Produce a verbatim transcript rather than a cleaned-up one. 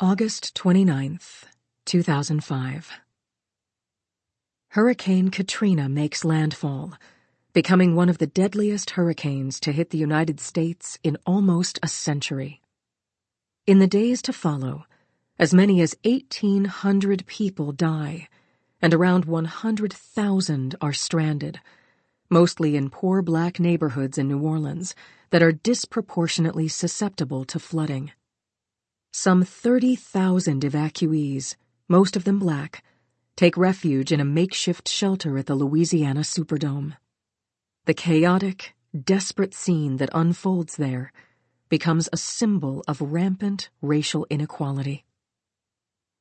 August twenty-ninth, two thousand five. Hurricane Katrina makes landfall, becoming one of the deadliest hurricanes to hit the United States in almost a century. In the days to follow, as many as eighteen hundred people die, and around one hundred thousand are stranded, mostly in poor black neighborhoods in New Orleans that are disproportionately susceptible to flooding. Some thirty thousand evacuees, most of them black, take refuge in a makeshift shelter at the Louisiana Superdome. The chaotic, desperate scene that unfolds there becomes a symbol of rampant racial inequality.